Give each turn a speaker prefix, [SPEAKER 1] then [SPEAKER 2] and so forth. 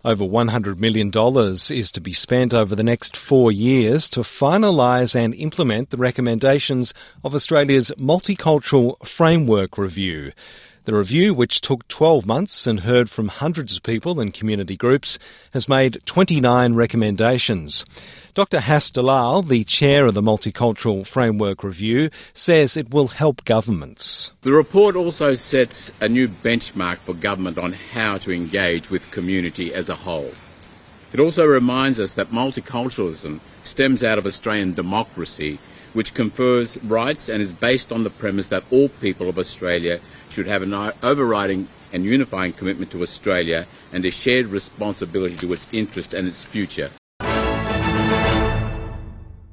[SPEAKER 1] Over $100 million is to be spent over the next 4 years to finalise and implement the recommendations of Australia's Multicultural Framework Review. The review, which took 12 months and heard from hundreds of people and community groups, has made 29 recommendations. Dr Has Dalal, the chair of the Multicultural Framework Review, says it will help governments.
[SPEAKER 2] The report also sets a new benchmark for government on how to engage with community as a whole. It also reminds us that multiculturalism stems out of Australian democracy, which confers rights and is based on the premise that all people of Australia should have an overriding and unifying commitment to Australia and a shared responsibility to its interest and its future.